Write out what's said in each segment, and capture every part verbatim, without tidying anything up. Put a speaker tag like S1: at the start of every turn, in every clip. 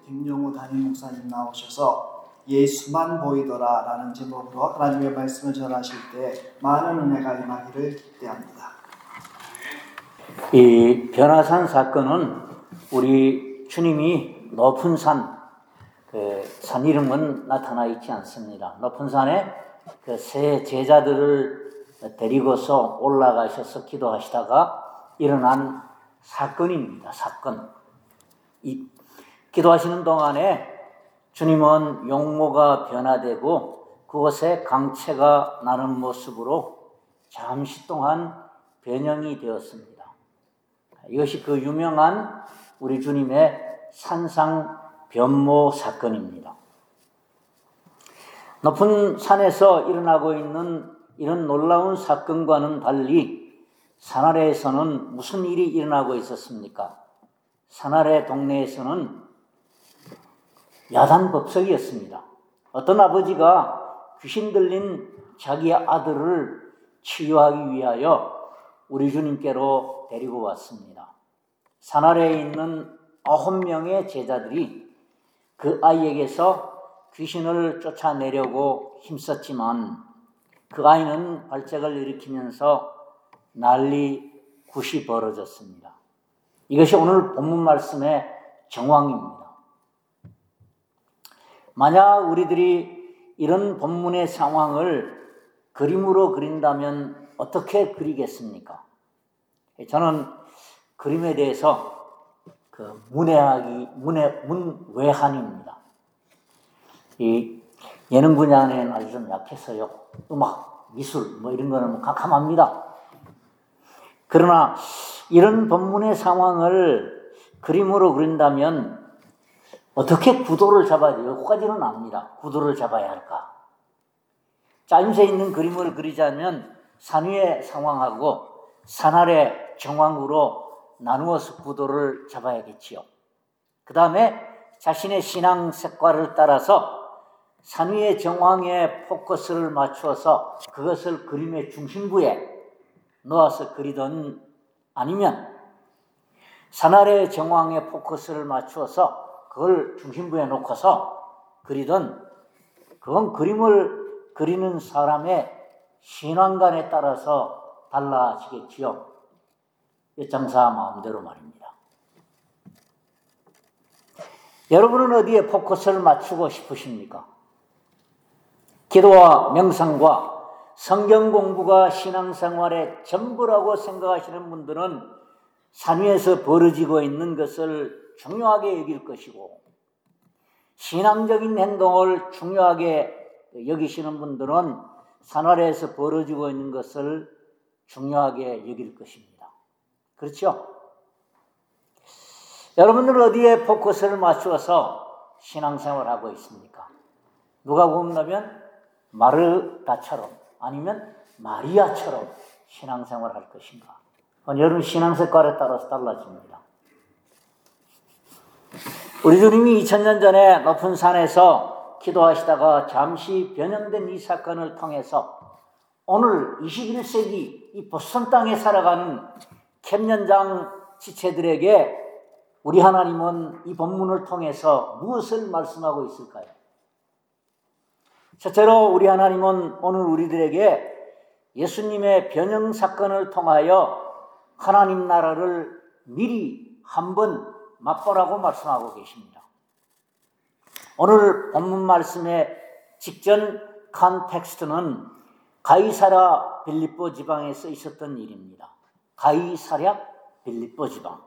S1: 김용우 담임 목사님 나오셔서 예수만 보이더라 라는 제목으로 하나님의 말씀을 전하실 때 많은 은혜가 임하기를 기대합니다.
S2: 이 변화산 사건은 우리 주님이 높은 산, 그 산 이름은 나타나 있지 않습니다. 높은 산에 그 세 제자들을 데리고서 올라가셔서 기도하시다가 일어난 사건입니다. 사건. 이 기도하시는 동안에 주님은 용모가 변화되고 그곳에 강체가 나는 모습으로 잠시 동안 변형이 되었습니다. 이것이 그 유명한 우리 주님의 산상 변모 사건입니다. 높은 산에서 일어나고 있는 이런 놀라운 사건과는 달리 산 아래에서는 무슨 일이 일어나고 있었습니까? 산 아래 동네에서는 야단법석이었습니다. 어떤 아버지가 귀신 들린 자기 아들을 치유하기 위하여 우리 주님께로 데리고 왔습니다. 산 아래에 있는 아홉 명의 제자들이 그 아이에게서 귀신을 쫓아내려고 힘썼지만 그 아이는 발작을 일으키면서 난리 굿이 벌어졌습니다. 이것이 오늘 본문 말씀의 정황입니다. 만약 우리들이 이런 본문의 상황을 그림으로 그린다면 어떻게 그리겠습니까? 저는 그림에 대해서 그 문외학이 문외 문외한입니다. 이 예능 분야는 아주 좀 약해서요. 음악, 미술 뭐 이런 거는 캄캄합니다. 그러나 이런 본문의 상황을 그림으로 그린다면 어떻게 구도를 잡아야 돼요? 여기까지는 압니다. 구도를 잡아야 할까? 짜임새 있는 그림을 그리자면 산 위의 상황하고 산 아래 정황으로 나누어서 구도를 잡아야겠지요. 그 다음에 자신의 신앙 색깔을 따라서 산 위의 정황에 포커스를 맞추어서 그것을 그림의 중심부에 넣어서 그리든 아니면 산 아래의 정황에 포커스를 맞추어서 그걸 중심부에 놓고서 그리든 그건 그림을 그리는 사람의 신앙관에 따라서 달라지겠지요. 엿장사 마음대로 말입니다. 여러분은 어디에 포커스를 맞추고 싶으십니까? 기도와 명상과 성경 공부가 신앙생활의 전부라고 생각하시는 분들은 산 위에서 벌어지고 있는 것을 중요하게 여길 것이고, 신앙적인 행동을 중요하게 여기시는 분들은 산 아래에서 벌어지고 있는 것을 중요하게 여길 것입니다. 그렇죠? 여러분들은 어디에 포커스를 맞추어서 신앙생활을 하고 있습니까? 누가 본다면 마르다처럼 아니면 마리아처럼 신앙생활을 할 것인가? 여러분 신앙 색깔에 따라서 달라집니다. 우리 주님이 이천 년 전에 높은 산에서 기도하시다가 잠시 변형된 이 사건을 통해서 오늘 이십일 세기 이 보스턴 땅에 살아가는 캠년장 지체들에게 우리 하나님은 이 본문을 통해서 무엇을 말씀하고 있을까요? 첫째로 우리 하나님은 오늘 우리들에게 예수님의 변형 사건을 통하여 하나님 나라를 미리 한번 맛보라고 말씀하고 계십니다. 오늘 본문 말씀의 직전 컨텍스트는 가이사랴 빌립보 지방에서 있었던 일입니다. 가이사랴 빌립보 지방.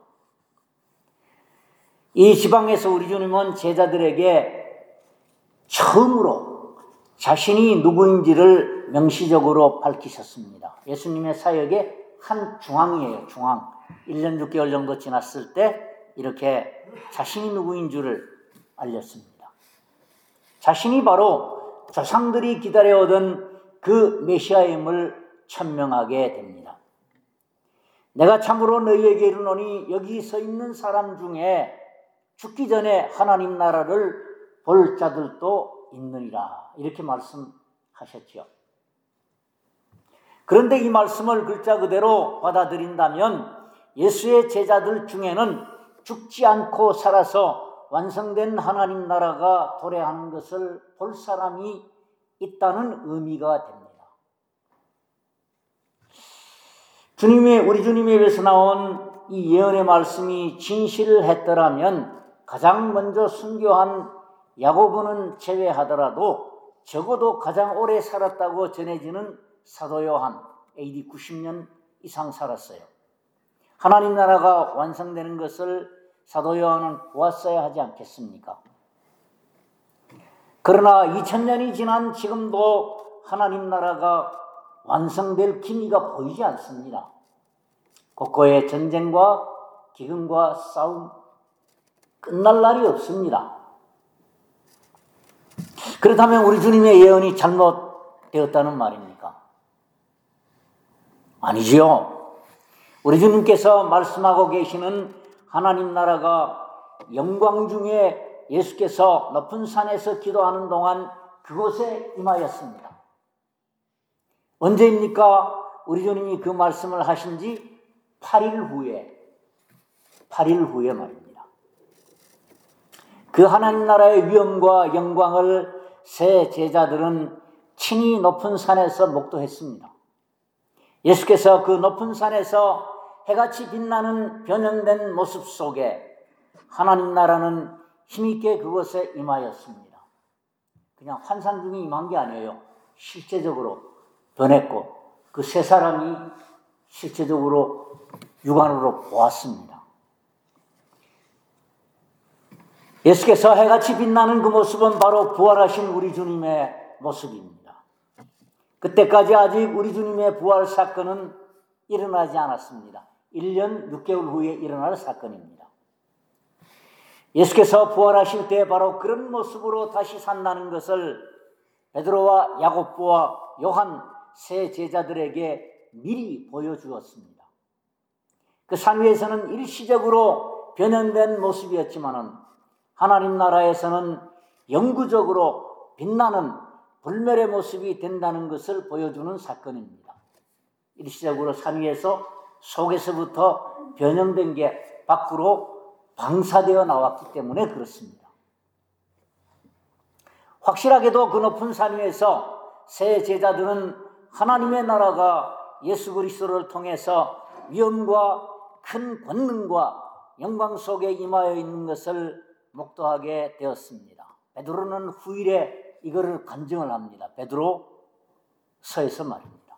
S2: 이 지방에서 우리 주님은 제자들에게 처음으로 자신이 누구인지를 명시적으로 밝히셨습니다. 예수님의 사역의 한 중앙이에요. 중앙. 일 년 육 개월 정도 지났을 때 이렇게 자신이 누구인 줄을 알렸습니다. 자신이 바로 조상들이 기다려오던 그 메시아임을 천명하게 됩니다. 내가 참으로 너희에게 이르노니 여기 서 있는 사람 중에 죽기 전에 하나님 나라를 볼 자들도 있느니라. 이렇게 말씀하셨죠. 그런데 이 말씀을 글자 그대로 받아들인다면 예수의 제자들 중에는 죽지 않고 살아서 완성된 하나님 나라가 도래하는 것을 볼 사람이 있다는 의미가 됩니다. 주님의, 우리 주님의 입에서 나온 이 예언의 말씀이 진실했더라면 가장 먼저 순교한 야고보는 제외하더라도 적어도 가장 오래 살았다고 전해지는 사도 요한 에이디 구십 년 이상 살았어요. 하나님 나라가 완성되는 것을 사도 요한은 보았어야 하지 않겠습니까? 그러나 이천 년이 지난 지금도 하나님 나라가 완성될 기미가 보이지 않습니다. 곳곳에 전쟁과 기근과 싸움, 끝날 날이 없습니다. 그렇다면 우리 주님의 예언이 잘못되었다는 말입니까? 아니지요. 우리 주님께서 말씀하고 계시는 하나님 나라가 영광 중에 예수께서 높은 산에서 기도하는 동안 그곳에 임하였습니다. 언제입니까? 우리 주님이 그 말씀을 하신 지 팔 일 후에, 팔 일 후에 말입니다. 그 하나님 나라의 위엄과 영광을 새 제자들은 친히 높은 산에서 목도했습니다. 예수께서 그 높은 산에서 해같이 빛나는 변형된 모습 속에 하나님 나라는 힘있게 그곳에 임하였습니다. 그냥 환상 중에 임한 게 아니에요. 실제적으로 변했고 그 세 사람이 실제적으로 육안으로 보았습니다. 예수께서 해같이 빛나는 그 모습은 바로 부활하신 우리 주님의 모습입니다. 그때까지 아직 우리 주님의 부활 사건은 일어나지 않았습니다. 일 년 육 개월 후에 일어날 사건입니다. 예수께서 부활하실 때 바로 그런 모습으로 다시 산다는 것을 베드로와 야고보와 요한 세 제자들에게 미리 보여주었습니다. 그 산 위에서는 일시적으로 변형된 모습이었지만은 하나님 나라에서는 영구적으로 빛나는 불멸의 모습이 된다는 것을 보여주는 사건입니다. 일시적으로 산 위에서 속에서부터 변형된 게 밖으로 방사되어 나왔기 때문에 그렇습니다. 확실하게도 그 높은 산 위에서 세 제자들은 하나님의 나라가 예수 그리스도를 통해서 위엄과 큰 권능과 영광 속에 임하여 있는 것을 목도하게 되었습니다. 베드로는 후일에 이거를 간증을 합니다. 베드로서에서 말입니다.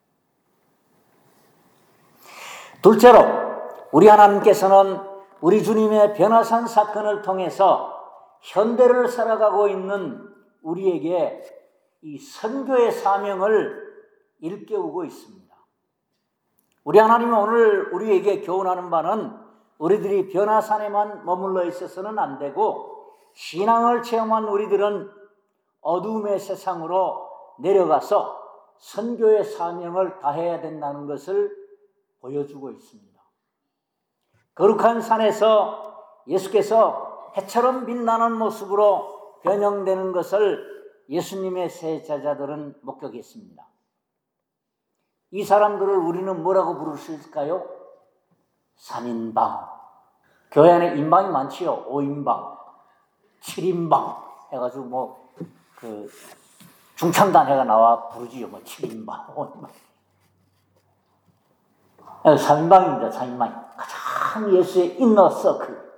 S2: 둘째로 우리 하나님께서는 우리 주님의 변화산 사건을 통해서 현대를 살아가고 있는 우리에게 이 선교의 사명을 일깨우고 있습니다. 우리 하나님은 오늘 우리에게 교훈하는 바는 우리들이 변화산에만 머물러 있어서는 안 되고 신앙을 체험한 우리들은 어두움의 세상으로 내려가서 선교의 사명을 다해야 된다는 것을 보여주고 있습니다. 거룩한 산에서 예수께서 해처럼 빛나는 모습으로 변형되는 것을 예수님의 세 제자들은 목격했습니다. 이 사람들을 우리는 뭐라고 부를 수 있을까요? 삼인방. 교회 안에 인방이 많지요. 오인방, 칠인방 해가지고 뭐 그 중창단회가 나와 부르지요. 뭐 칠인방, 오인방. 삼인방입니다. 삼인방. 가장 예수의 인너 서클.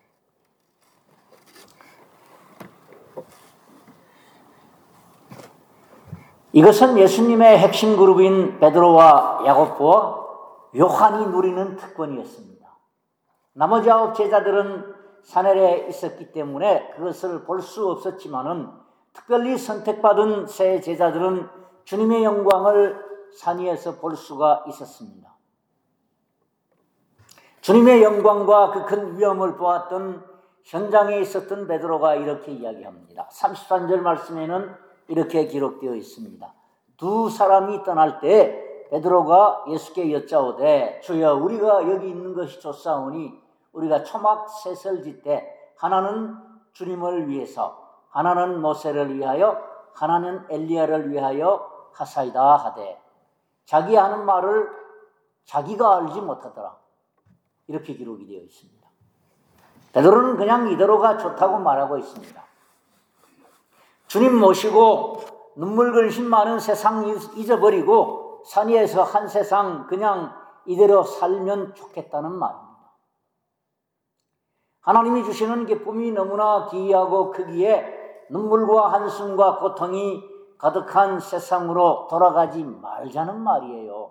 S2: 이것은 예수님의 핵심 그룹인 베드로와 야고보와 요한이 누리는 특권이었습니다. 나머지 아홉 제자들은 산에 있었기 때문에 그것을 볼 수 없었지만은 특별히 선택받은 세 제자들은 주님의 영광을 산 위에서 볼 수가 있었습니다. 주님의 영광과 그 큰 위엄을 보았던 현장에 있었던 베드로가 이렇게 이야기합니다. 삼십삼 절 말씀에는 이렇게 기록되어 있습니다. 두 사람이 떠날 때 베드로가 예수께 여짜오되 주여 우리가 여기 있는 것이 좋사오니 우리가 초막 셋을 짓되 하나는 주님을 위해서 하나는 모세를 위하여 하나는 엘리야를 위하여 하사이다 하되 자기 하는 말을 자기가 알지 못하더라. 이렇게 기록이 되어 있습니다. 베드로는 그냥 이대로가 좋다고 말하고 있습니다. 주님 모시고 눈물 근심 많은 세상 잊어버리고 산 위에서 한 세상 그냥 이대로 살면 좋겠다는 말입니다. 하나님이 주시는 기쁨이 너무나 기이하고 크기에 눈물과 한숨과 고통이 가득한 세상으로 돌아가지 말자는 말이에요.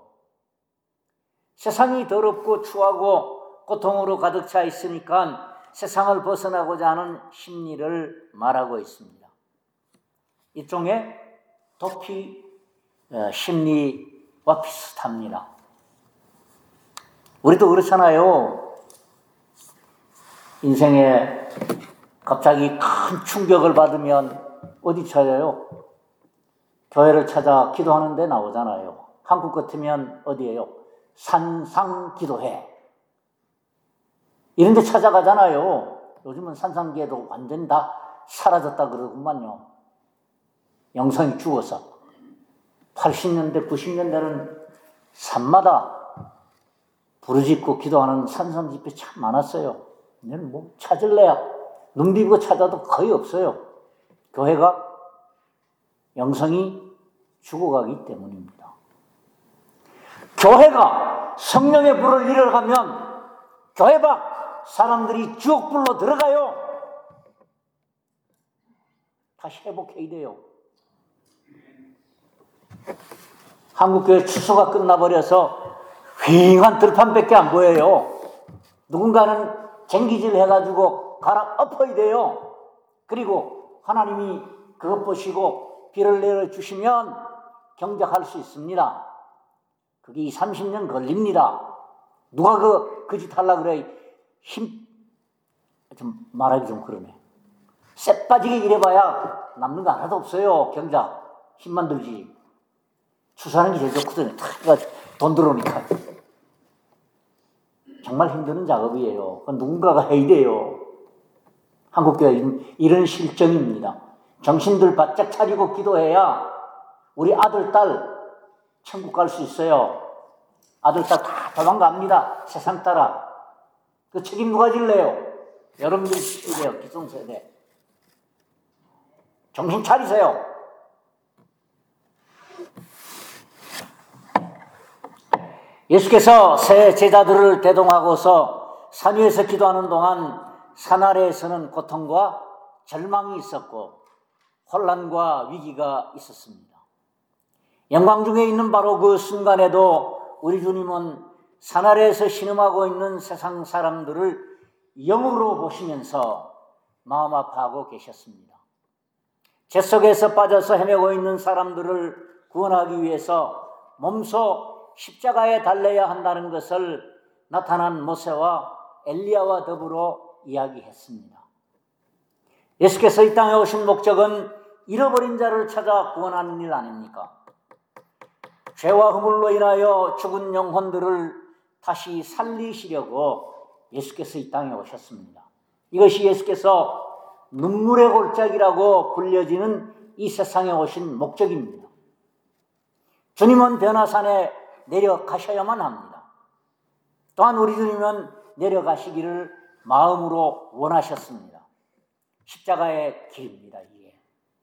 S2: 세상이 더럽고 추하고 고통으로 가득 차 있으니까 세상을 벗어나고자 하는 심리를 말하고 있습니다. 일종의 도피 심리와 비슷합니다. 우리도 그렇잖아요. 인생에 갑자기 큰 충격을 받으면 어디 찾아요? 교회를 찾아 기도하는 데 나오잖아요. 한국 같으면 어디예요? 산상기도회. 이런 데 찾아가잖아요. 요즘은 산상기도도 완전 다 사라졌다 그러더구만요. 영성이 죽어서. 팔십 년대, 구십 년대는 산마다 부르짖고 기도하는 산상 집회 참 많았어요. 이제는 뭐 찾을래야 눈 비비고 찾아도 거의 없어요. 교회가 영성이 죽어가기 때문입니다. 교회가 성령의 불을 잃어가면 교회 밖 사람들이 지옥불로 들어가요. 다시 회복해야 돼요. 한국교회 추수가 끝나버려서 휑한 들판밖에 안 보여요. 누군가는 쟁기질 해가지고 갈아 엎어야 돼요. 그리고 하나님이 그것 보시고 비를 내려주시면 경작할 수 있습니다. 그게 이삼십 년 걸립니다. 누가 그, 그 짓 하려고 그래. 힘, 좀 말하기 좀 그러네. 쎄 빠지게 일해봐야 남는 거 하나도 없어요. 경작. 힘만 들지. 추수하는 게 제일 좋거든요. 다 돈 들어오니까. 정말 힘든 작업이에요. 그건 누군가가 해야 돼요. 한국교회 이런 실정입니다. 정신들 바짝 차리고 기도해야 우리 아들, 딸 천국 갈 수 있어요. 아들, 딸 다 도망갑니다. 세상 따라. 그 책임 누가 질래요? 여러분들이 지키세요. 기성세대. 정신 차리세요. 예수께서 새 제자들을 대동하고서 산 위에서 기도하는 동안 산 아래에서는 고통과 절망이 있었고 혼란과 위기가 있었습니다. 영광 중에 있는 바로 그 순간에도 우리 주님은 산 아래에서 신음하고 있는 세상 사람들을 영으로 보시면서 마음 아파하고 계셨습니다. 재 속에서 빠져서 헤매고 있는 사람들을 구원하기 위해서 몸소 십자가에 달려야 한다는 것을 나타난 모세와 엘리야와 더불어 이야기했습니다. 예수께서 이 땅에 오신 목적은 잃어버린 자를 찾아 구원하는 일 아닙니까? 죄와 허물로 인하여 죽은 영혼들을 다시 살리시려고 예수께서 이 땅에 오셨습니다. 이것이 예수께서 눈물의 골짜기라고 불려지는 이 세상에 오신 목적입니다. 주님은 변화산에 내려가셔야만 합니다. 또한 우리 주님은 내려가시기를 마음으로 원하셨습니다. 십자가의 길입니다. 이게.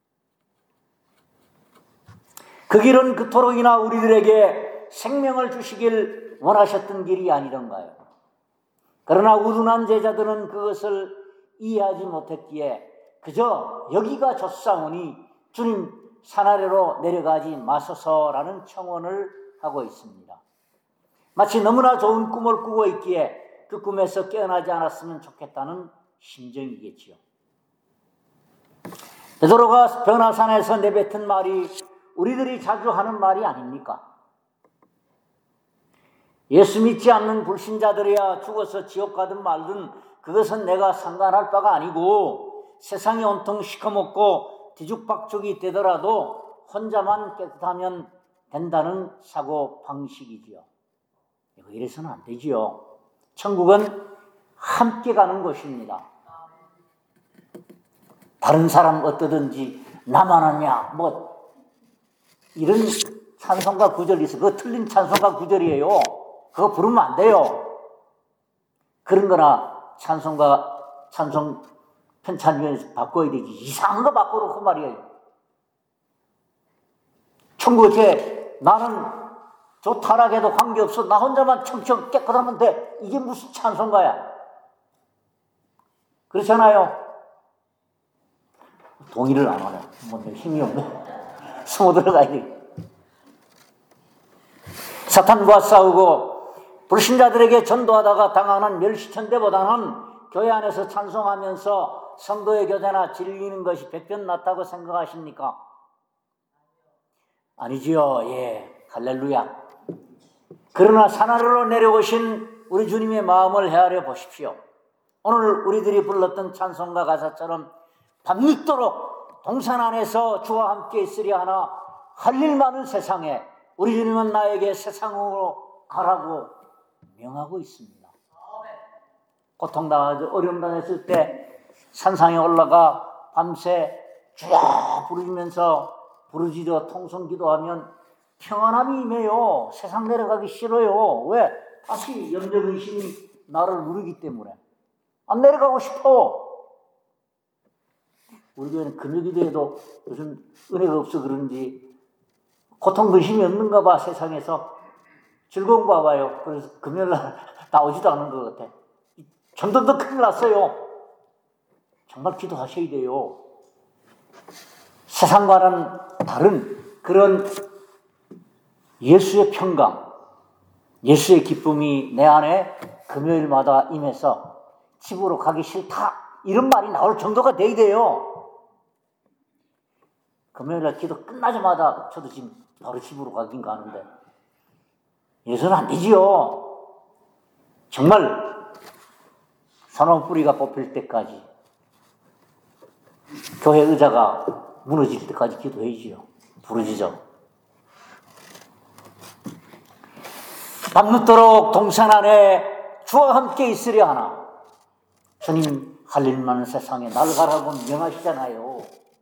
S2: 그 길은 그토록이나 우리들에게 생명을 주시길 원하셨던 길이 아니던가요? 그러나 우둔한 제자들은 그것을 이해하지 못했기에 그저 여기가 좋사오니 주님 산 아래로 내려가지 마소서라는 청원을 하고 있습니다. 마치 너무나 좋은 꿈을 꾸고 있기에 그 꿈에서 깨어나지 않았으면 좋겠다는 심정이겠지요. 베드로가 변화산에서 내뱉은 말이 우리들이 자주 하는 말이 아닙니까? 예수 믿지 않는 불신자들이야 죽어서 지옥 가든 말든 그것은 내가 상관할 바가 아니고 세상이 온통 시커멓고 뒤죽박죽이 되더라도 혼자만 깨끗하면 된다는 사고 방식이지요. 이래서는 안 되지요. 천국은 함께 가는 곳입니다. 다른 사람 어떠든지 나만 하냐 뭐 이런 찬송가 구절이 있어. 그거 틀린 찬송가 구절이에요. 그거 부르면 안 돼요. 그런 거나 찬송가 찬송 편찬위원회에서 바꿔야 되지. 이상한 거 바꿔놓고 말이에요. 천국에 나는 저 타락해도 관계없어. 나 혼자만 청청 깨끗하면 돼. 이게 무슨 찬송가야? 그렇잖아요. 동의를 안 하네. 뭐 힘이 없네. 숨어 들어가야 돼. 사탄과 싸우고 불신자들에게 전도하다가 당하는 멸시천대보다는 교회 안에서 찬송하면서 성도의 교제나 즐기는 것이 백변 낫다고 생각하십니까? 아니지요. 예, 할렐루야. 그러나 산하로 내려오신 우리 주님의 마음을 헤아려 보십시오. 오늘 우리들이 불렀던 찬송가 가사처럼 밤늦도록 동산 안에서 주와 함께 있으려 하나 할 일 많은 세상에 우리 주님은 나에게 세상으로 가라고 명하고 있습니다. 고통당하고 어려움 당했을 때 산상에 올라가 밤새 주야 부르면서 부르짖어 통성 기도하면 평안함이 임해요. 세상 내려가기 싫어요. 왜? 다시 염려근심이 나를 누르기 때문에 안 내려가고 싶어. 우리 교회는 금요기도에도 요즘 은혜가 없어 그런지 고통 근심이 없는가 봐. 세상에서 즐거운 거 봐요. 그래서 금요일날 나오지도 않는 것 같아. 점점 큰일 났어요. 정말 기도하셔야 돼요. 세상과는 다른 그런 예수의 평강, 예수의 기쁨이 내 안에 금요일마다 임해서 집으로 가기 싫다 이런 말이 나올 정도가 돼야 돼요. 금요일날 기도 끝나자마자 저도 지금 바로 집으로 가긴 가는데 예수는 안 되지요. 정말 사나운 뿌리가 뽑힐 때까지 교회 의자가 무너질 때까지 기도해야지요. 부르짖어. 밤늦도록 동산 안에 주와 함께 있으려 하나. 주님 할 일 많은 세상에 날 가라고 명하시잖아요.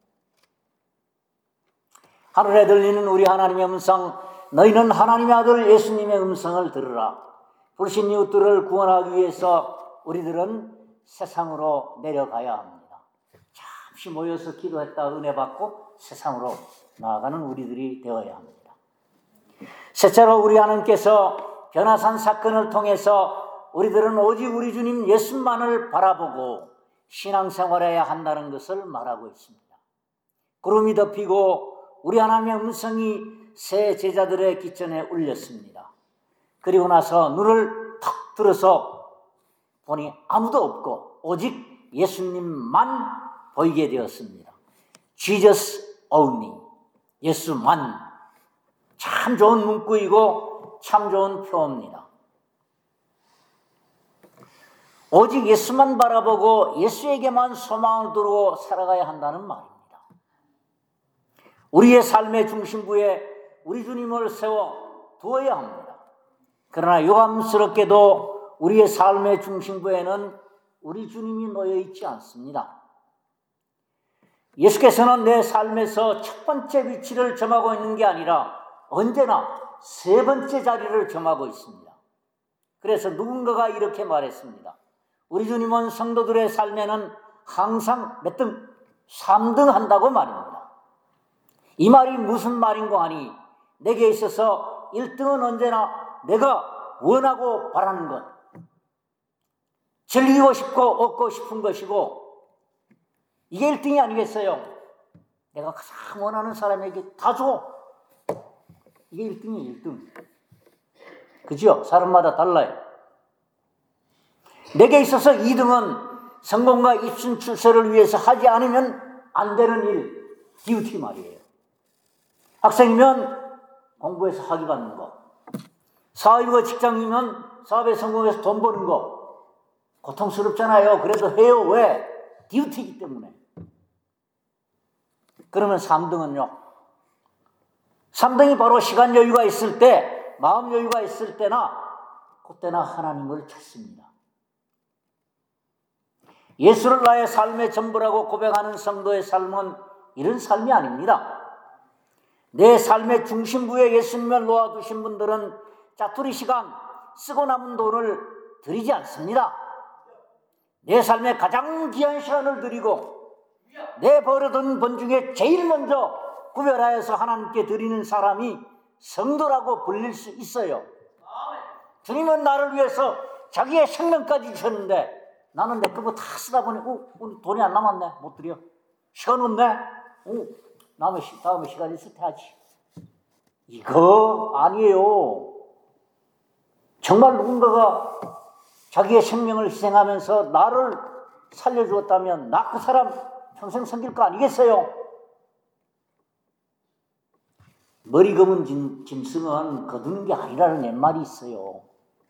S2: 하늘에 들리는 우리 하나님의 음성, 너희는 하나님의 아들 예수님의 음성을 들으라. 불신 이웃들을 구원하기 위해서 우리들은 세상으로 내려가야 합니다. 잠시 모여서 기도했다 은혜 받고 세상으로 나아가는 우리들이 되어야 합니다. 셋째로 우리 하나님께서 변화산 사건을 통해서 우리들은 오직 우리 주님 예수만을 바라보고 신앙생활해야 한다는 것을 말하고 있습니다. 구름이 덮이고 우리 하나님의 음성이 새 제자들의 기천에 울렸습니다. 그리고 나서 눈을 탁 들어서 보니 아무도 없고 오직 예수님만 보이게 되었습니다. Jesus only. 예수만. 참 좋은 문구이고 참 좋은 표어입니다. 오직 예수만 바라보고 예수에게만 소망을 두고 살아가야 한다는 말입니다. 우리의 삶의 중심부에 우리 주님을 세워 두어야 합니다. 그러나 유감스럽게도 우리의 삶의 중심부에는 우리 주님이 놓여 있지 않습니다. 예수께서는 내 삶에서 첫 번째 위치를 점하고 있는 게 아니라 언제나 세 번째 자리를 점하고 있습니다. 그래서 누군가가 이렇게 말했습니다. 우리 주님은 성도들의 삶에는 항상 몇 등? 삼 등 한다고 말입니다. 이 말이 무슨 말인고 하니 내게 있어서 일 등은 언제나 내가 원하고 바라는 것, 즐기고 싶고 얻고 싶은 것이고 이게 일 등이 아니겠어요? 내가 가장 원하는 사람에게 다 줘. 이게 일 등이에요. 일 등. 그죠? 사람마다 달라요. 내게 있어서 이 등은 성공과 입신 출세를 위해서 하지 않으면 안 되는 일, 듀티 말이에요. 학생이면 공부해서 학위 받는 거, 사업이고 직장이면 사업에 성공해서 돈 버는 거, 고통스럽잖아요. 그래도 해요. 왜? 듀티이기 때문에. 그러면 삼 등은요. 삼 등이 바로 시간 여유가 있을 때, 마음 여유가 있을 때나 그때나 하나님을 찾습니다. 예수를 나의 삶의 전부라고 고백하는 성도의 삶은 이런 삶이 아닙니다. 내 삶의 중심부에 예수님을 놓아두신 분들은 짜투리 시간, 쓰고 남은 돈을 들이지 않습니다. 내 삶에 가장 귀한 시간을 드리고 내 벌어둔 번 중에 제일 먼저 구별하여서 하나님께 드리는 사람이 성도라고 불릴 수 있어요. 주님은 나를 위해서 자기의 생명까지 주셨는데 나는 내 그거 다 쓰다 보니 어, 오늘 돈이 안 남았네. 못 드려. 시간 없네. 어, 다음에, 다음에 시간 있을 때 하지. 이거 아니에요. 정말 누군가가 자기의 생명을 희생하면서 나를 살려주었다면 나 그 사람 평생 섬길 거 아니겠어요? 머리 검은 짐, 짐승은 거두는 게 아니라는 옛말이 있어요.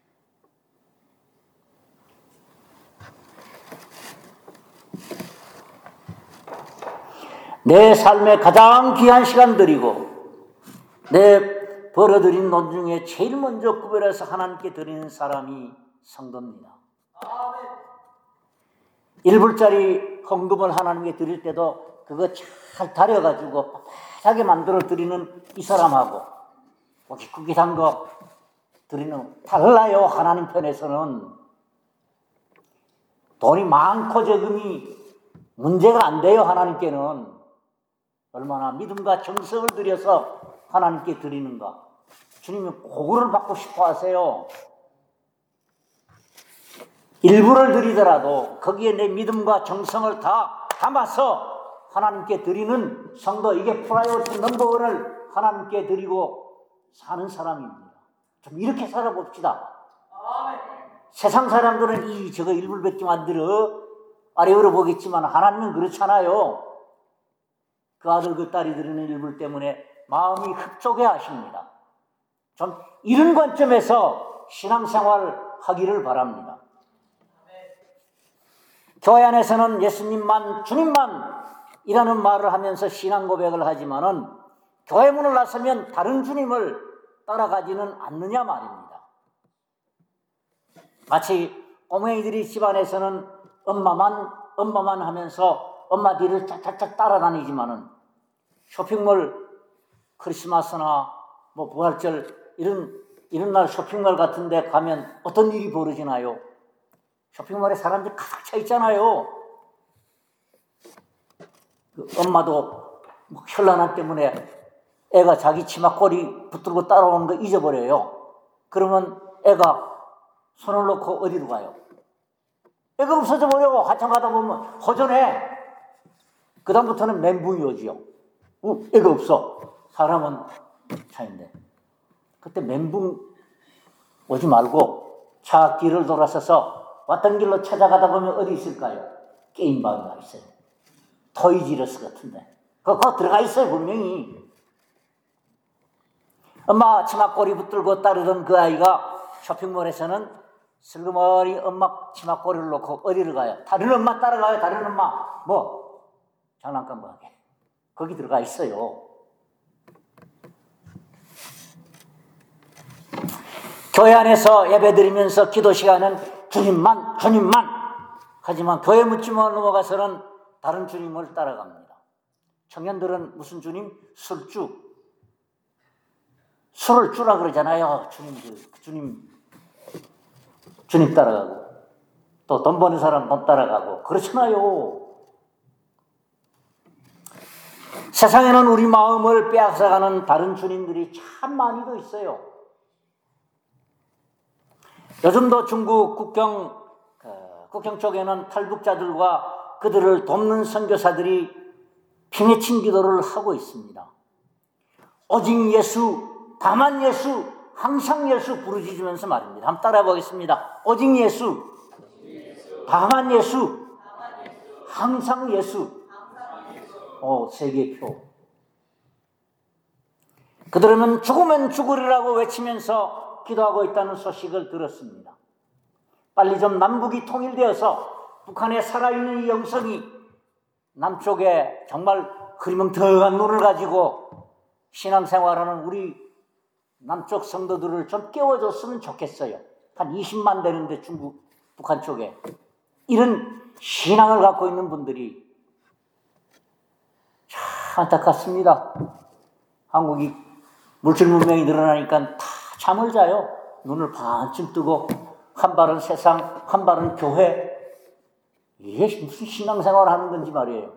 S2: 내 삶에 가장 귀한 시간 들이고 내 벌어들인 돈 중에 제일 먼저 구별해서 하나님께 드리는 사람이 성도입니다. 일 불짜리 헌금을 하나님께 드릴 때도 그거 잘 다려가지고 빳빳하게 만들어 드리는 이 사람하고 꾸깃꾸깃한 거 드리는 달라요. 하나님 편에서는 돈이 많고 적음이 문제가 안 돼요. 하나님께는 얼마나 믿음과 정성을 들여서 하나님께 드리는가. 주님이 그거를 받고 싶어 하세요. 일부를 드리더라도 거기에 내 믿음과 정성을 다 담아서 하나님께 드리는 성도, 이게 프라이어티 넘버원을 하나님께 드리고 사는 사람입니다. 좀 이렇게 살아봅시다. 아멘. 세상 사람들은 이 저거 일불밖에 만들어 아래로 보겠지만 하나님은 그렇잖아요. 그 아들 그 딸이 드리는 일불 때문에 마음이 흡족해 하십니다. 좀 이런 관점에서 신앙생활 하기를 바랍니다. 교회 안에서는 예수님만, 주님만 이라는 말을 하면서 신앙 고백을 하지만은 교회 문을 나서면 다른 주님을 따라가지는 않느냐 말입니다. 마치 꼬맹이들이 집안에서는 엄마만, 엄마만 하면서 엄마 뒤를 짝짝짝 따라다니지만은 쇼핑몰 크리스마스나 뭐 부활절 이런, 이런 날 쇼핑몰 같은 데 가면 어떤 일이 벌어지나요? 쇼핑몰에 사람들이 가득 차 있잖아요. 그 엄마도 뭐 현란함 때문에 애가 자기 치마꼬리 붙들고 따라오는 거 잊어버려요. 그러면 애가 손을 놓고 어디로 가요? 애가 없어져 버려고 한참 가다 보면 허전해. 그 다음부터는 멘붕이 오지요. 어, 애가 없어. 사람은 차인데. 그때 멘붕 오지 말고 차 뒤를 돌아서서 왔던 길로 찾아가다 보면 어디 있을까요? 게임방에 가 있어요. 토이지러스 같은데. 그거 들어가 있어요, 분명히. 엄마 치마꼬리 붙들고 따르던 그 아이가 쇼핑몰에서는 슬그머니 엄마 치마꼬리를 놓고 어디를 가요? 다른 엄마 따라가요, 다른 엄마. 뭐? 장난감 가게. 거기 들어가 있어요. 교회 안에서 예배드리면서 기도 시간은 주님만, 주님만. 하지만 교회 묻지마 넘어가서는 다른 주님을 따라갑니다. 청년들은 무슨 주님? 술주. 술을 주라 그러잖아요. 주님, 주님, 주님 따라가고. 또 돈 버는 사람 돈 따라가고. 그렇잖아요. 세상에는 우리 마음을 빼앗아가는 다른 주님들이 참 많이도 있어요. 요즘도 중국 국경, 국경 쪽에는 탈북자들과 그들을 돕는 선교사들이 피맺힌 기도를 하고 있습니다. 오직 예수, 다만 예수, 항상 예수 부르짖으면서 말입니다. 한번 따라해 보겠습니다. 오직 예수, 다만 예수, 항상 예수. 오, 세 개 표. 그들은 죽으면 죽으리라고 외치면서 기도하고 있다는 소식을 들었습니다. 빨리 좀 남북이 통일되어서 북한에 살아있는 이 영성이 남쪽에 정말 흐리멍텅한 눈을 가지고 신앙생활하는 우리 남쪽 성도들을 좀 깨워줬으면 좋겠어요. 한 이십만 되는데 중국, 북한 쪽에. 이런 신앙을 갖고 있는 분들이 참 안타깝습니다. 한국이 물질 문명이 늘어나니까 다 잠을 자요. 눈을 반쯤 뜨고 한 발은 세상, 한 발은 교회. 이게 무슨 신앙생활을 하는 건지 말이에요.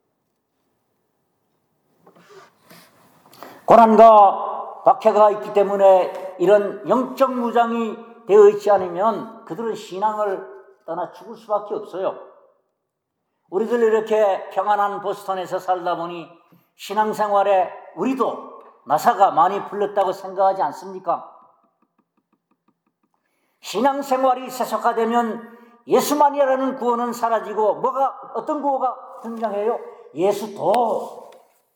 S2: 고난과 박해가 있기 때문에 이런 영적 무장이 되어 있지 않으면 그들은 신앙을 떠나 죽을 수밖에 없어요. 우리들 이렇게 평안한 보스턴에서 살다 보니 신앙생활에 우리도 나사가 많이 풀렸다고 생각하지 않습니까? 신앙생활이 세속화되면 예수만이라는 구원은 사라지고 뭐가 어떤 구호가 등장해요? 예수도,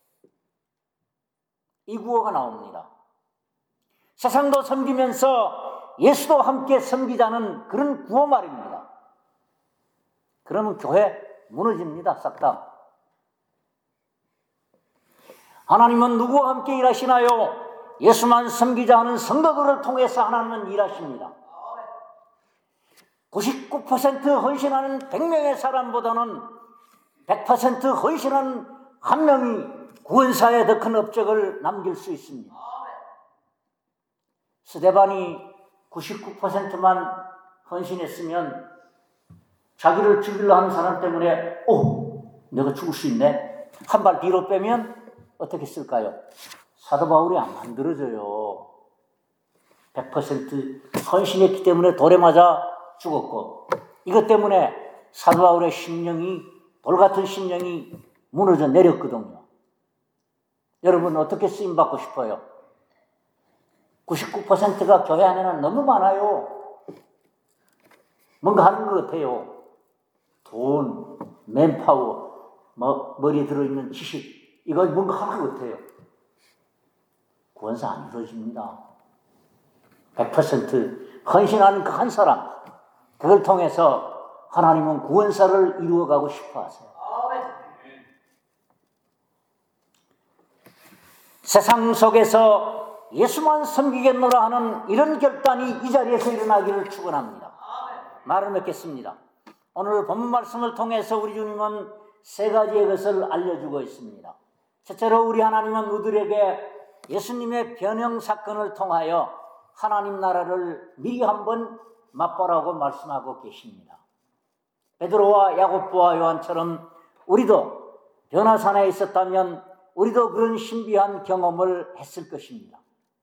S2: 이 구호가 나옵니다. 세상도 섬기면서 예수도 함께 섬기자는 그런 구호 말입니다. 그러면 교회 무너집니다. 싹 다. 하나님은 누구와 함께 일하시나요? 예수만 섬기자 하는 성도들을 통해서 하나님은 일하십니다. 구십구 퍼센트 헌신하는 백 명의 사람보다는 백 퍼센트 헌신하는 한 명이 구원사에 더 큰 업적을 남길 수 있습니다. 스데반이 구십구 퍼센트만 헌신했으면 자기를 죽이려 하는 사람 때문에 오, 내가 죽을 수 있네. 한 발 뒤로 빼면 어떻게 쓸까요? 사도 바울이 안 만들어져요. 백 퍼센트 헌신했기 때문에 돌에 맞아 죽었고, 이것 때문에 사도 바울의 심령이, 돌같은 심령이 무너져 내렸거든요. 여러분 어떻게 쓰임받고 싶어요? 구십구 퍼센트가 교회 안에는 너무 많아요. 뭔가 하는 것 같아요. 돈, 맨파워, 뭐 머리에 들어있는 지식, 이거 뭔가 하는 것 같아요. 구원사 안 이루어집니다. 백 퍼센트 헌신하는 그 한 사람, 그걸 통해서 하나님은 구원사를 이루어가고 싶어 하세요. 세상 속에서 예수만 섬기겠노라 하는 이런 결단이 이 자리에서 일어나기를 축원합니다. 말을 맺겠습니다. 오늘 본문 말씀을 통해서 우리 주님은 세 가지의 것을 알려주고 있습니다. 첫째로 우리 하나님은 우리들에게 예수님의 변형 사건을 통하여 하나님 나라를 미리 한번 맛보라고 말씀하고 계십니다. 베드로와 야고보와 요한처럼 우리도 변화산에 있었다면 우리도 그런 신비한 경험을 했을 것입니다.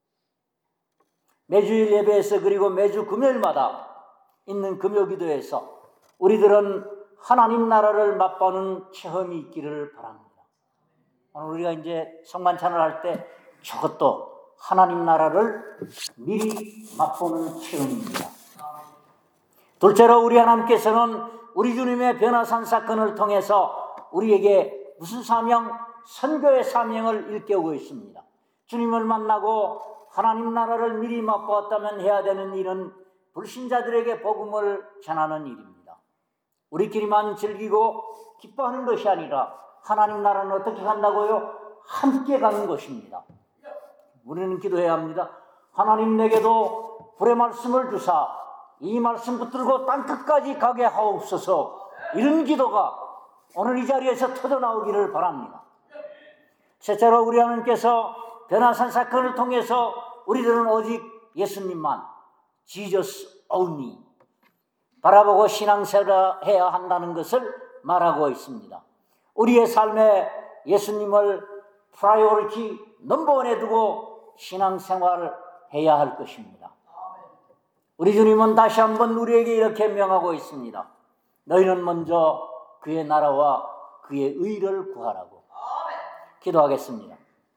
S2: 매주일 예배에서 그리고 매주 금요일마다 있는 금요기도에서 우리들은 하나님 나라를 맛보는 체험이 있기를 바랍니다. 오늘 우리가 이제 성만찬을 할 때 저것도 하나님 나라를 미리 맛보는 체험입니다. 둘째로 우리 하나님께서는 우리 주님의 변화산 사건을 통해서 우리에게 무슨 사명? 선교의 사명을 일깨우고 있습니다. 주님을 만나고 하나님 나라를 미리 맛보았다면 해야 되는 일은 불신자들에게 복음을 전하는 일입니다. 우리끼리만 즐기고 기뻐하는 것이 아니라 하나님 나라는 어떻게 간다고요? 함께 가는 것입니다. 우리는 기도해야 합니다. 하나님 내게도 불의 말씀을 주사 이 말씀 붙들고 땅끝까지 가게 하옵소서. 이런 기도가 오늘 이 자리에서 터져나오기를 바랍니다. 셋째로 우리 하나님께서 변화산 사건을 통해서 우리들은 오직 예수님만, Jesus only 바라보고 신앙생활을 해야 한다는 것을 말하고 있습니다. 우리의 삶에 예수님을 프라이오리티 넘버원에 두고 신앙생활을 해야 할 것입니다. 우리 주님은 다시 한번 우리에게 이렇게 명하고 있습니다. 너희는 먼저 그의 나라와 그의 의를 구하라고. 기도하겠습니다.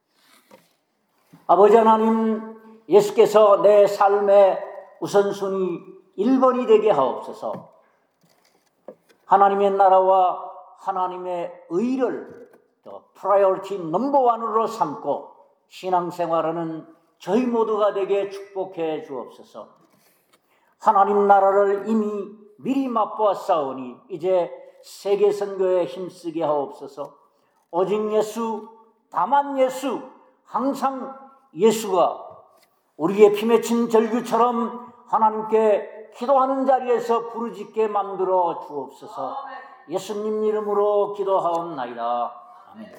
S2: 아버지 하나님, 예수께서 내 삶의 우선순위 일 번이 되게 하옵소서. 하나님의 나라와 하나님의 의를 프라이어리티 넘버원으로 삼고 신앙생활하는 저희 모두가 되게 축복해 주옵소서. 하나님 나라를 이미 미리 맛보았사오니 이제 세계 선교에 힘쓰게 하옵소서. 오직 예수, 다만 예수, 항상 예수가 우리의 피 맺힌 절규처럼 하나님께 기도하는 자리에서 부르짖게 만들어 주옵소서. 예수님 이름으로 기도하옵나이다. 아멘.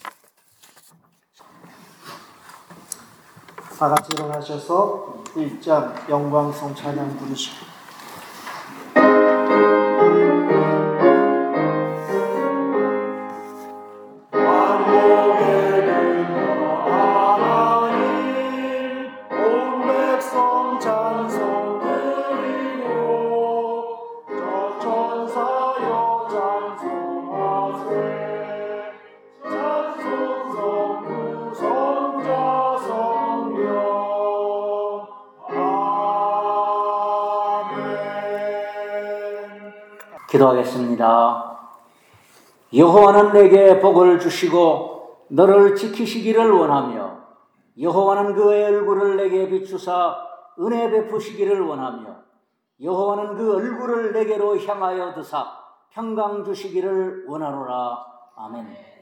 S1: 다 같이 일어나셔서 일 장 영광송 찬양 부르시고
S2: 기도하겠습니다. 여호와는 내게 복을 주시고 너를 지키시기를 원하며 여호와는 그의 얼굴을 내게 비추사 은혜 베푸시기를 원하며 여호와는 그 얼굴을 내게로 향하여 드사 평강 주시기를 원하노라. 아멘.